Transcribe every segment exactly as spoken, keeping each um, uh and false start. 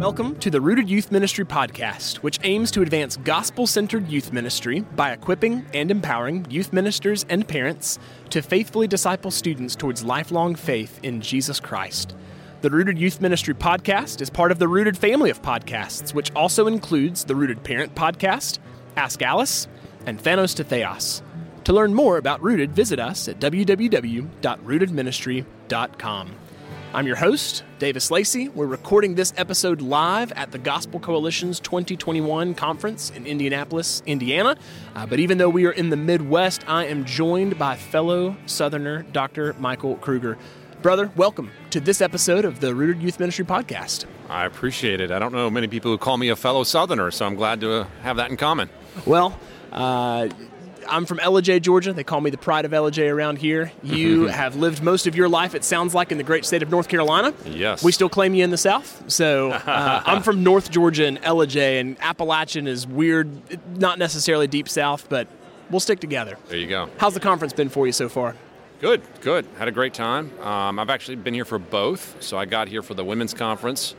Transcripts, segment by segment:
Welcome to the Rooted Youth Ministry podcast, which aims to advance gospel-centered youth ministry by equipping and empowering youth ministers and parents to faithfully disciple students towards lifelong faith in Jesus Christ. The Rooted Youth Ministry podcast is part of the Rooted family of podcasts, which also includes the Rooted Parent podcast, Ask Alice, and Thanos to Theos. To learn more about Rooted, visit us at w w w dot rooted ministry dot com. I'm your host, Davis Lacey. We're recording this episode live at the Gospel Coalition's twenty twenty-one conference in Indianapolis, Indiana. Uh, but even though we are in the Midwest, I am joined by fellow Southerner, Doctor Michael Kruger. Brother, welcome to this episode of the Rooted Youth Ministry podcast. I appreciate it. I don't know many people who call me a fellow Southerner, so I'm glad to uh, have that in common. Well, uh... I'm from Ellijay, Georgia. They call me the pride of Ellijay around here. You have lived most of your life, it sounds like, in the great state of North Carolina. Yes. We still claim you in the South. So uh, I'm from North Georgia and Ellijay, and Appalachian is weird, not necessarily deep South, but we'll stick together. There you go. How's the conference been for you so far? Good, good. Had a great time. Um, I've actually been here for both. So I got here for the women's conference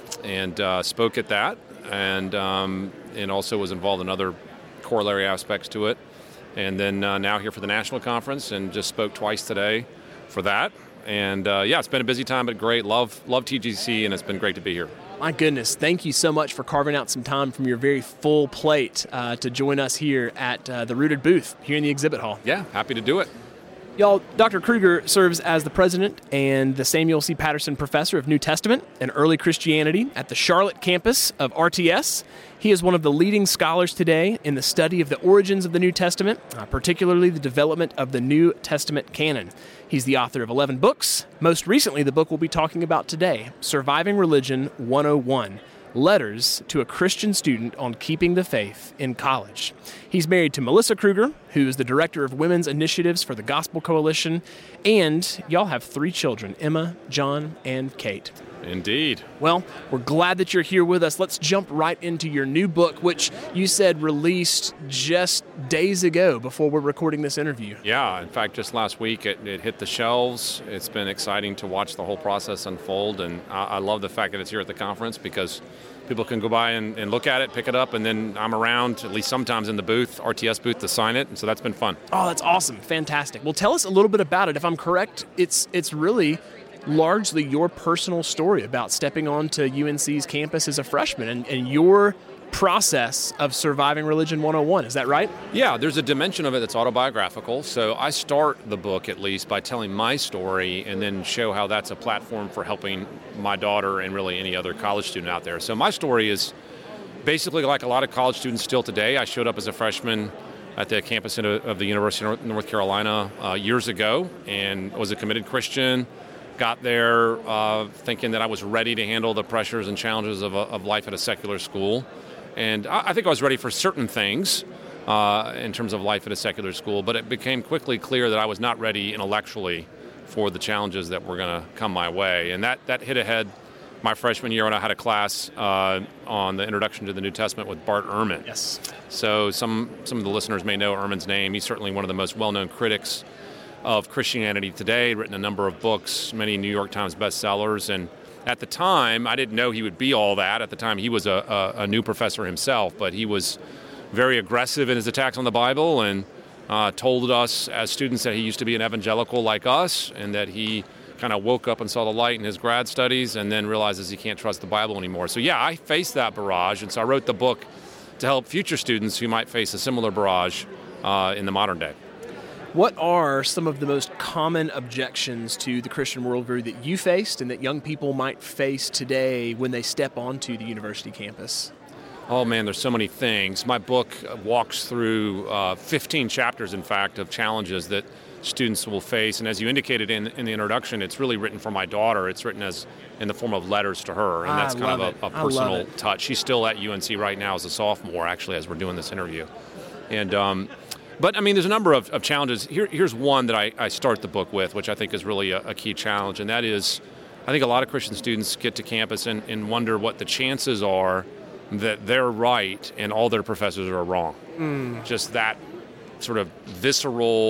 and uh, spoke at that, and um, and also was involved in other corollary aspects to it. And then uh, now here for the national conference, and just spoke twice today for that. And uh, yeah, it's been a busy time, but great. Love, love T G C, and it's been great to be here. My goodness, thank you so much for carving out some time from your very full plate uh, to join us here at uh, the Rooted booth here in the exhibit hall. Yeah, happy to do it. Y'all, Doctor Kruger serves as the president and the Samuel C. Patterson Professor of New Testament and Early Christianity at the Charlotte campus of R T S. He is one of the leading scholars today in the study of the origins of the New Testament, uh, particularly the development of the New Testament canon. He's the author of eleven books. Most recently, the book we'll be talking about today, Surviving Religion one oh one, Letters to a Christian Student on Keeping the Faith in College. He's married to Melissa Kruger, who is the director of women's initiatives for the Gospel Coalition, and y'all have three children, Emma, John, and Kate. Indeed. Well, we're glad that you're here with us. Let's jump right into your new book, which you said released just days ago before we're recording this interview. Yeah, in fact, just last week it, it hit the shelves. It's been exciting to watch the whole process unfold, and I, I love the fact that it's here at the conference because people can go by and, and look at it, pick it up, and then I'm around, at least sometimes in the booth, R T S booth, to sign it, and so that's been fun. Oh, that's awesome. Fantastic. Well, tell us a little bit about it. If I'm correct, it's it's really largely your personal story about stepping onto U N C's campus as a freshman and, and your process of surviving Religion one oh one. Is that right? Yeah, there's a dimension of it that's autobiographical. So I start the book, at least, by telling my story and then show how that's a platform for helping my daughter and really any other college student out there. So my story is basically like a lot of college students still today. I showed up as a freshman at the campus of the University of North Carolina uh, years ago and was a committed Christian. Got there uh, thinking that I was ready to handle the pressures and challenges of, a, of life at a secular school. And I, I think I was ready for certain things uh, in terms of life at a secular school, but it became quickly clear that I was not ready intellectually for the challenges that were going to come my way. And that, that hit ahead my freshman year when I had a class uh, on the Introduction to the New Testament with Bart Ehrman. Yes. So some, some of the listeners may know Ehrman's name. He's certainly one of the most well-known critics of Christianity today, written a number of books, many New York Times bestsellers. And at the time, I didn't know he would be all that. At the time, he was a, a, a new professor himself, but he was very aggressive in his attacks on the Bible and uh, told us as students that he used to be an evangelical like us and that he kind of woke up and saw the light in his grad studies and then realizes he can't trust the Bible anymore. So yeah, I faced that barrage, and so I wrote the book to help future students who might face a similar barrage uh, in the modern day. What are some of the most common objections to the Christian worldview that you faced and that young people might face today when they step onto the university campus? Oh, man, there's so many things. My book walks through uh, fifteen chapters, in fact, of challenges that students will face. And as you indicated in, in the introduction, it's really written for my daughter. It's written as in the form of letters to her, and that's I kind love of a, a it. personal touch. She's still at U N C right now as a sophomore, actually, as we're doing this interview. And um, But, I mean, there's a number of, of challenges. Here, here's one that I, I start the book with, which I think is really a, a key challenge, and that is I think a lot of Christian students get to campus and, and wonder what the chances are that they're right and all their professors are wrong. Mm. Just that sort of visceral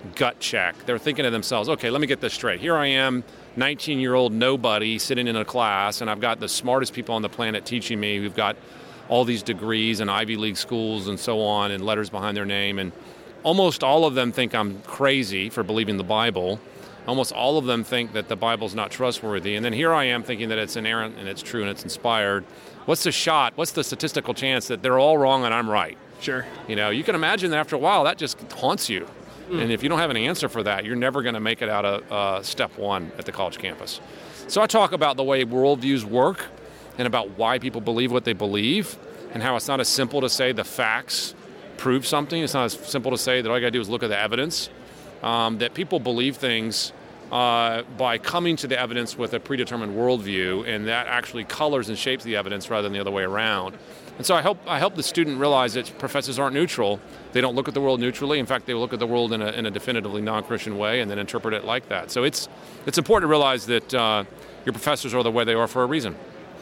gut check. They're thinking to themselves, okay, let me get this straight. Here I am, nineteen-year-old nobody sitting in a class, and I've got the smartest people on the planet teaching me who've got all these degrees and Ivy League schools and so on and letters behind their name. And almost all of them think I'm crazy for believing the Bible. Almost all of them think that the Bible's not trustworthy. And then here I am thinking that it's inerrant and it's true and it's inspired. What's the shot? What's the statistical chance that they're all wrong and I'm right? Sure. You know, you can imagine that after a while that just haunts you. Mm. And if you don't have an answer for that, you're never going to make it out of uh, step one at the college campus. So I talk about the way worldviews work and about why people believe what they believe and how it's not as simple to say the facts prove something. It's not as simple to say that all you got to do is look at the evidence. Um, that people believe things uh, by coming to the evidence with a predetermined worldview, and that actually colors and shapes the evidence rather than the other way around. And so I help I help the student realize that professors aren't neutral. They don't look at the world neutrally. In fact, they look at the world in a, in a definitively non-Christian way and then interpret it like that. So it's it's important to realize that uh, your professors are the way they are for a reason.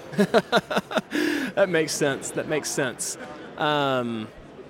That makes sense. That makes sense. Um,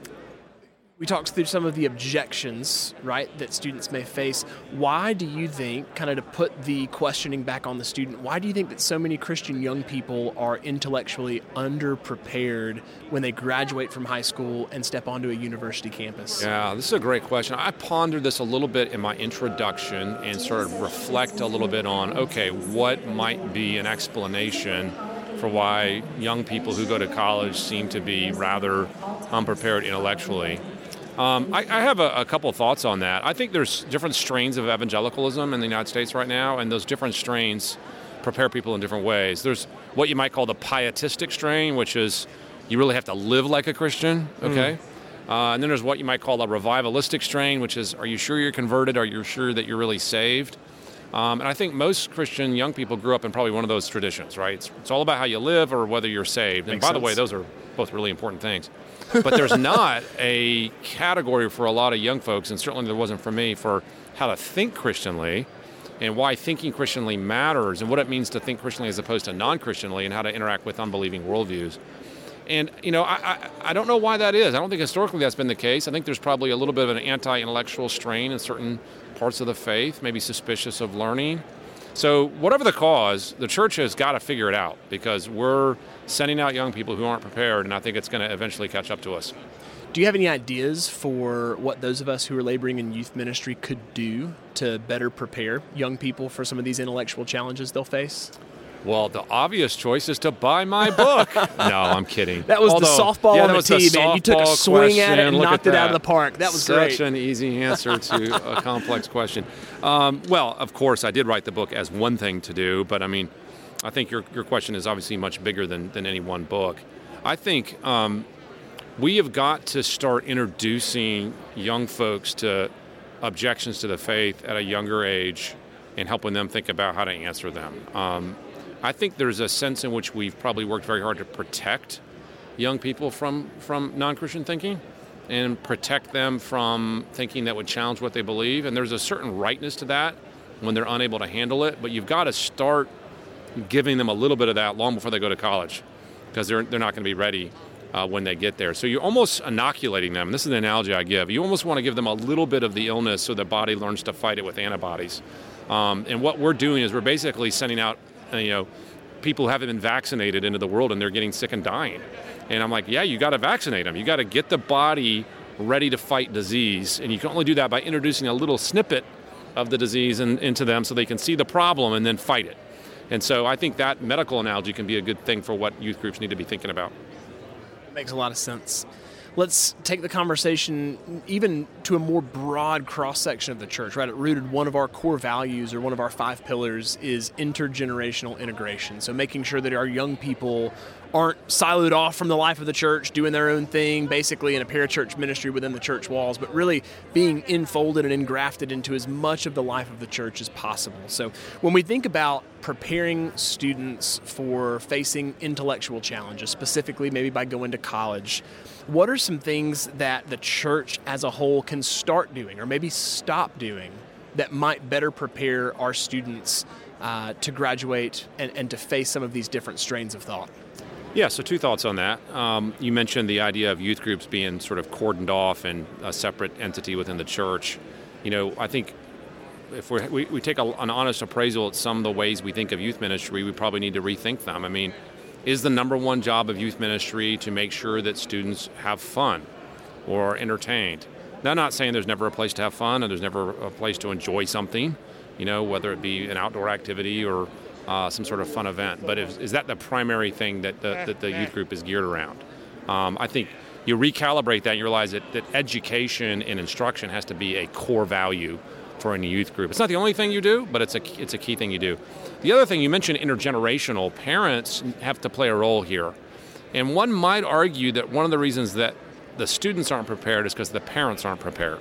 We talked through some of the objections, right, that students may face. Why do you think, kind of to put the questioning back on the student, why do you think that so many Christian young people are intellectually underprepared when they graduate from high school and step onto a university campus? Yeah, this is a great question. I pondered this a little bit in my introduction and sort of reflect a little bit on, okay, what might be an explanation for why young people who go to college seem to be rather unprepared intellectually. Um, I, I have a, a couple of thoughts on that. I think there's different strains of evangelicalism in the United States right now, and those different strains prepare people in different ways. There's what you might call the pietistic strain, which is you really have to live like a Christian, okay? Mm. Uh, and then there's what you might call a revivalistic strain, which is, are you sure you're converted? Are you sure that you're really saved? Um, and I think most Christian young people grew up in probably one of those traditions, right? It's, it's all about how you live or whether you're saved. And Makes by sense. the way, those are both really important things. But there's not a category for a lot of young folks, and certainly there wasn't for me, for how to think Christianly and why thinking Christianly matters and what it means to think Christianly as opposed to non-Christianly and how to interact with unbelieving worldviews. And, you know, I, I, I don't know why that is. I don't think historically that's been the case. I think there's probably a little bit of an anti-intellectual strain in certain parts of the faith, maybe suspicious of learning. So whatever the cause, the church has got to figure it out because we're sending out young people who aren't prepared, and I think it's going to eventually catch up to us. Do you have any ideas for what those of us who are laboring in youth ministry could do to better prepare young people for some of these intellectual challenges they'll face? Well, the obvious choice is to buy my book. No, I'm kidding. That was Although, the softball yeah, on that the was tee, the man. You took a softball swing at it and question. knocked Look it at out of the that. park. That was Such great. Such an easy answer to a complex question. Um, well, of course, I did write the book as one thing to do, but I mean, I think your your question is obviously much bigger than, than any one book. I think um, we have got to start introducing young folks to objections to the faith at a younger age and helping them think about how to answer them. Um, I think there's a sense in which we've probably worked very hard to protect young people from, from non-Christian thinking and protect them from thinking that would challenge what they believe. And there's a certain rightness to that when they're unable to handle it. But you've got to start giving them a little bit of that long before they go to college because they're, they're not going to be ready uh, when they get there. So you're almost inoculating them. This is the analogy I give. You almost want to give them a little bit of the illness so the body learns to fight it with antibodies. Um, and what we're doing is we're basically sending out you know, people who haven't been vaccinated into the world and they're getting sick and dying. And I'm like, yeah, you got to vaccinate them. You got to get the body ready to fight disease. And you can only do that by introducing a little snippet of the disease in, into them so they can see the problem and then fight it. And so I think that medical analogy can be a good thing for what youth groups need to be thinking about. It makes a lot of sense. Let's take the conversation even to a more broad cross-section of the church, right? It rooted one of our core values or one of our five pillars is intergenerational integration. So making sure that our young people aren't siloed off from the life of the church, doing their own thing, basically in a parachurch ministry within the church walls, but really being enfolded and engrafted into as much of the life of the church as possible. So when we think about preparing students for facing intellectual challenges, specifically maybe by going to college, what are some things that the church as a whole can start doing or maybe stop doing that might better prepare our students uh, to graduate and, and to face some of these different strains of thought? Yeah, so two thoughts on that. Um, you mentioned the idea of youth groups being sort of cordoned off and a separate entity within the church. you know, I think if we're, we we take a, an honest appraisal at some of the ways we think of youth ministry, we probably need to rethink them. I mean, is the number one job of youth ministry to make sure that students have fun or are entertained? Now, I'm not saying there's never a place to have fun and there's never a place to enjoy something, you know, whether it be an outdoor activity or uh, some sort of fun event. But is, is that the primary thing that the, that the youth group is geared around? Um, I think you recalibrate that and you realize that, that education and instruction has to be a core value for any youth group. It's not the only thing you do, but it's a it's a key thing you do. The other thing, you mentioned intergenerational. Parents have to play a role here. And one might argue that one of the reasons that the students aren't prepared is because the parents aren't prepared.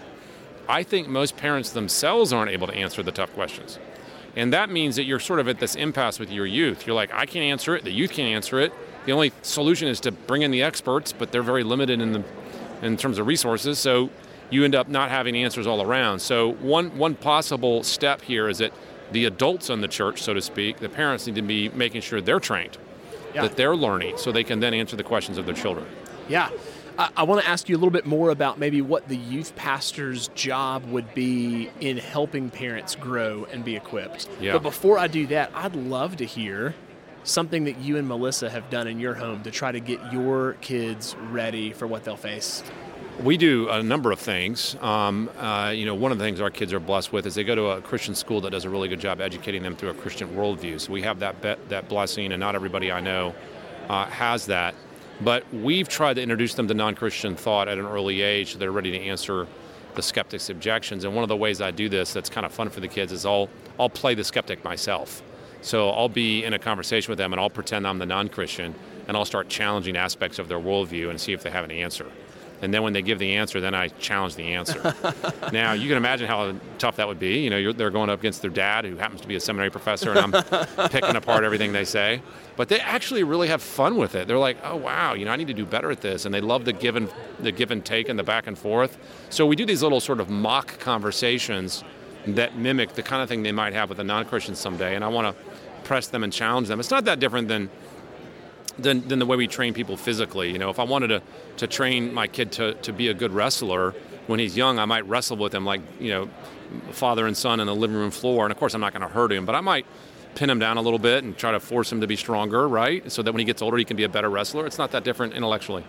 I think most parents themselves aren't able to answer the tough questions. And that means that you're sort of at this impasse with your youth. You're like, I can't answer it, the youth can't answer it. The only solution is to bring in the experts, but they're very limited in the in terms of resources. So you end up not having answers all around. So one one possible step here is that the adults in the church, so to speak, the parents need to be making sure they're trained, yeah. that they're learning, so they can then answer the questions of their children. Yeah. I, I want to ask you a little bit more about maybe what the youth pastor's job would be in helping parents grow and be equipped. Yeah. But before I do that, I'd love to hear something that you and Melissa have done in your home to try to get your kids ready for what they'll face. We do a number of things. Um, uh, you know, one of the things our kids are blessed with is they go to a Christian school that does a really good job educating them through a Christian worldview. So we have that be- that blessing, and not everybody I know uh, has that. But we've tried to introduce them to non-Christian thought at an early age so they're ready to answer the skeptic's objections. And one of the ways I do this that's kind of fun for the kids is I'll, I'll play the skeptic myself. So I'll be in a conversation with them, and I'll pretend I'm the non-Christian, and I'll start challenging aspects of their worldview and see if they have an answer. And then when they give the answer, then I challenge the answer. Now, you can imagine how tough that would be. You know, you're, they're going up against their dad, who happens to be a seminary professor, and I'm picking apart everything they say. But they actually really have fun with it. They're like, oh, wow, you know, I need to do better at this. And they love the give and, the give and take and the back and forth. So we do these little sort of mock conversations that mimic the kind of thing they might have with a non-Christian someday. And I want to press them and challenge them. It's not that different than Than, than the way we train people physically. You know, if I wanted to, to train my kid to, to be a good wrestler when he's young, I might wrestle with him like, you know, father and son on the living room floor. And of course, I'm not going to hurt him, but I might pin him down a little bit and try to force him to be stronger, right? So that when he gets older, he can be a better wrestler. It's not that different intellectually.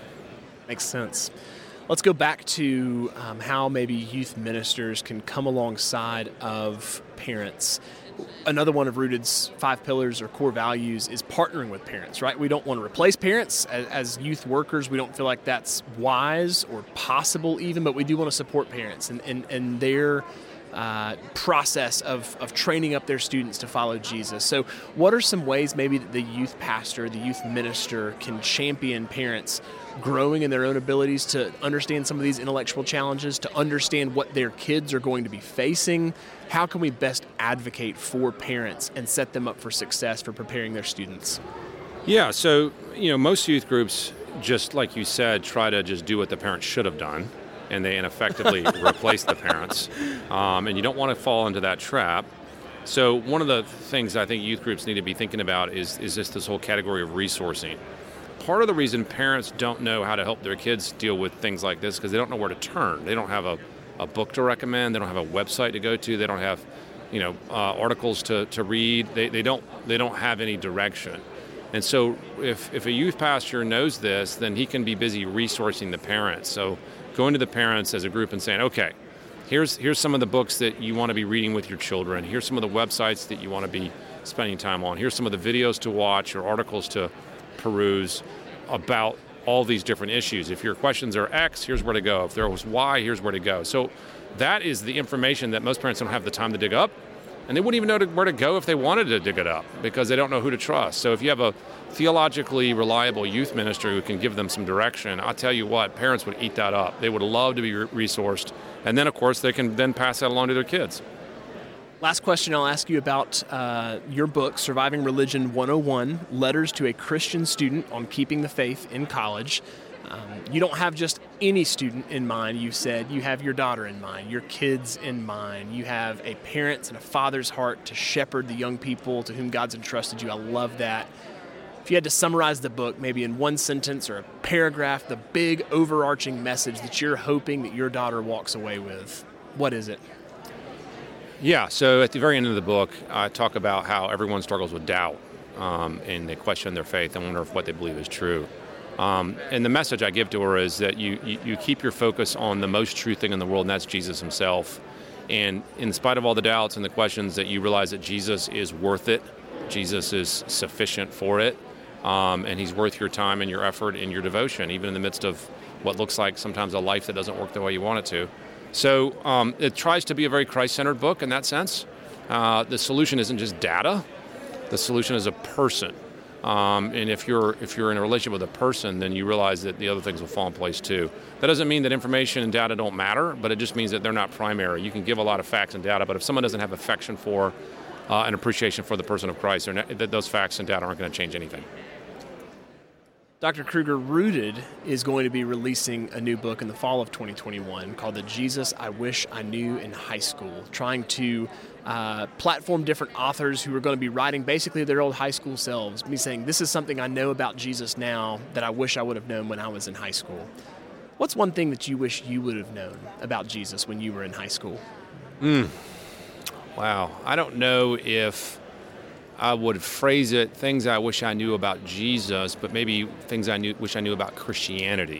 Makes sense. Let's go back to um, how maybe youth ministers can come alongside of parents. Another one of Rooted's five pillars or core values is partnering with parents, right? We don't want to replace parents as, as youth workers. We don't feel like that's wise or possible even, but we do want to support parents and, and, and their uh, process of, of training up their students to follow Jesus. So what are some ways maybe that the youth pastor, the youth minister can champion parents growing in their own abilities to understand some of these intellectual challenges, to understand what their kids are going to be facing? How can we best advocate for parents and set them up for success for preparing their students? Yeah, so, you know, most youth groups, just like you said, try to just do what the parents should have done, and they ineffectively replace the parents. Um, and you don't want to fall into that trap. So one of the things I think youth groups need to be thinking about is, is just this whole category of resourcing. Part of the reason parents don't know how to help their kids deal with things like this because they don't know where to turn. They don't have a, a book to recommend. They don't have a website to go to. They don't have, you know, uh, articles to, to read. They they don't they don't have any direction. And so if, if a youth pastor knows this, then he can be busy resourcing the parents. So going to the parents as a group and saying, okay, here's here's some of the books that you want to be reading with your children. Here's some of the websites that you want to be spending time on. Here's some of the videos to watch or articles to peruse about all these different issues. If your questions are X, here's where to go. If there was Y, here's where to go. So that is the information that most parents don't have the time to dig up, and they wouldn't even know to, where to go if they wanted to dig it up because they don't know who to trust. So if you have a theologically reliable youth minister who can give them some direction, I'll tell you what, parents would eat that up. They would love to be resourced, and then of course they can then pass that along to their kids. Last question I'll ask you about uh, your book, Surviving Religion one oh one, Letters to a Christian Student on Keeping the Faith in College. Um, you don't have just any student in mind, you said. You have your daughter in mind, your kids in mind. You have a parent's and a father's heart to shepherd the young people to whom God's entrusted you. I love that. If you had to summarize the book, maybe in one sentence or a paragraph, the big overarching message that you're hoping that your daughter walks away with, What is it? Yeah, so at the very end of the book, I talk about how everyone struggles with doubt, um, and they question their faith and wonder if what they believe is true. Um, and the message I give to her is that you, you, you keep your focus on the most true thing in the world, and that's Jesus himself. And in spite of all the doubts and the questions, that you realize that Jesus is worth it. Jesus is sufficient for it. Um, and he's worth your time and your effort and your devotion, even in the midst of what looks like sometimes a life that doesn't work the way you want it to. So um, it tries to be a very Christ-centered book in that sense. Uh, the solution isn't just data. The solution is a person. Um, and if you're if you're in a relationship with a person, then you realize that the other things will fall in place too. That doesn't mean that information and data don't matter, but it just means that they're not primary. You can give a lot of facts and data, but if someone doesn't have affection for uh, and appreciation for the person of Christ, not, that those facts and data aren't going to change anything. Doctor Kruger, Rooted is going to be releasing a new book in the fall of twenty twenty-one called The Jesus I Wish I Knew in High School, trying to uh, platform different authors who are going to be writing basically their old high school selves, me saying, this is something I know about Jesus now that I wish I would have known when I was in high school. What's one thing that you wish you would have known about Jesus when you were in high school? Mm. Wow. I don't know if I would phrase it things I wish I knew about Jesus, but maybe things I knew wish I knew about Christianity.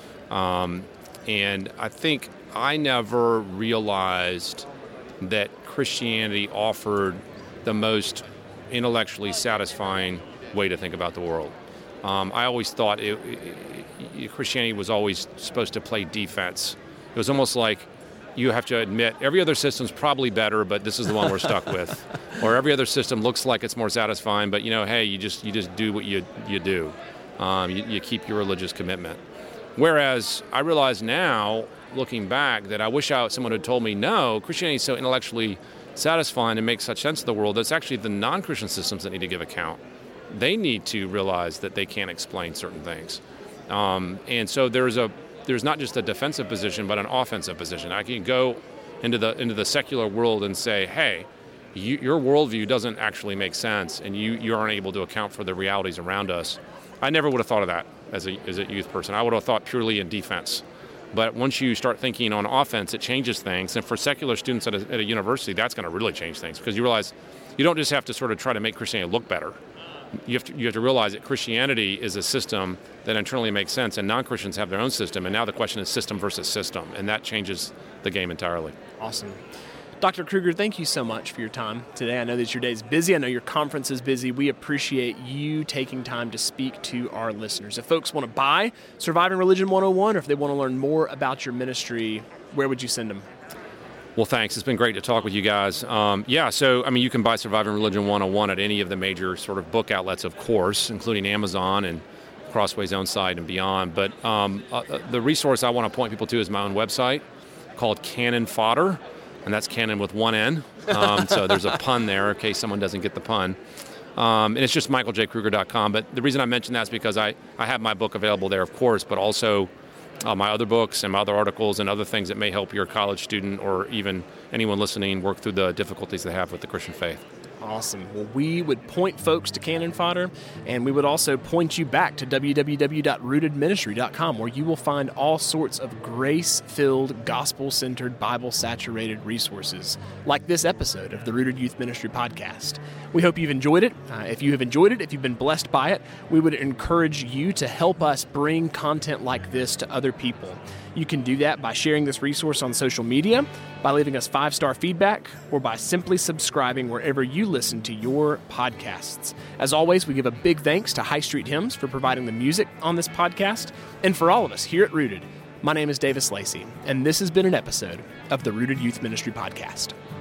Um, and I think I never realized that Christianity offered the most intellectually satisfying way to think about the world. Um, I always thought it, it, it, Christianity was always supposed to play defense. It was almost like you have to admit every other system's probably better, but this is the one we're stuck with. Or every other system looks like it's more satisfying, but you know, hey, you just you just do what you you do. Um, you, you keep your religious commitment. Whereas I realize now, looking back, that I wish I, someone had told me, no, Christianity is so intellectually satisfying and makes such sense of the world that it's actually the non-Christian systems that need to give account. They need to realize that they can't explain certain things. Um, and so there's a there's not just a defensive position, but an offensive position. I can go into the into the secular world and say, hey, you, your worldview doesn't actually make sense, and you, you aren't able to account for the realities around us. I never would have thought of that as a as a youth person. I would have thought purely in defense. But once you start thinking on offense, it changes things. And for secular students at a, at a university, that's going to really change things, because you realize you don't just have to sort of try to make Christianity look better. You have to you have to realize that Christianity is a system that internally makes sense, and non-Christians have their own system. And now the question is system versus system, and that changes the game entirely. Awesome. Doctor Kruger, thank you so much for your time today. I know that your day is busy. I know your conference is busy. We appreciate you taking time to speak to our listeners. If folks want to buy Surviving Religion one oh one, or if they want to learn more about your ministry, where would you send them? Well, thanks. It's been great to talk with you guys. Um, yeah, so, I mean, you can buy Surviving Religion one oh one at any of the major sort of book outlets, of course, including Amazon and Crossway's own site and beyond. But um, uh, the resource I want to point people to is my own website called Cannon Fodder. And that's Cannon with one N. Um, so there's a pun there in case someone doesn't get the pun. Um, and it's just michael j kruger dot com. But the reason I mention that is because I, I have my book available there, of course, but also uh, my other books and my other articles and other things that may help your college student or even anyone listening work through the difficulties they have with the Christian faith. Awesome. Well, we would point folks to Cannon Fodder, and we would also point you back to w w w dot rooted ministry dot com, where you will find all sorts of grace-filled, gospel-centered, Bible-saturated resources, like this episode of the Rooted Youth Ministry podcast. We hope you've enjoyed it. Uh, if you have enjoyed it, if you've been blessed by it, we would encourage you to help us bring content like this to other people. You can do that by sharing this resource on social media, by leaving us five-star feedback, or by simply subscribing wherever you listen to your podcasts. As always, we give a big thanks to High Street Hymns for providing the music on this podcast, and for all of us here at Rooted. My name is Davis Lacey, and this has been an episode of the Rooted Youth Ministry Podcast.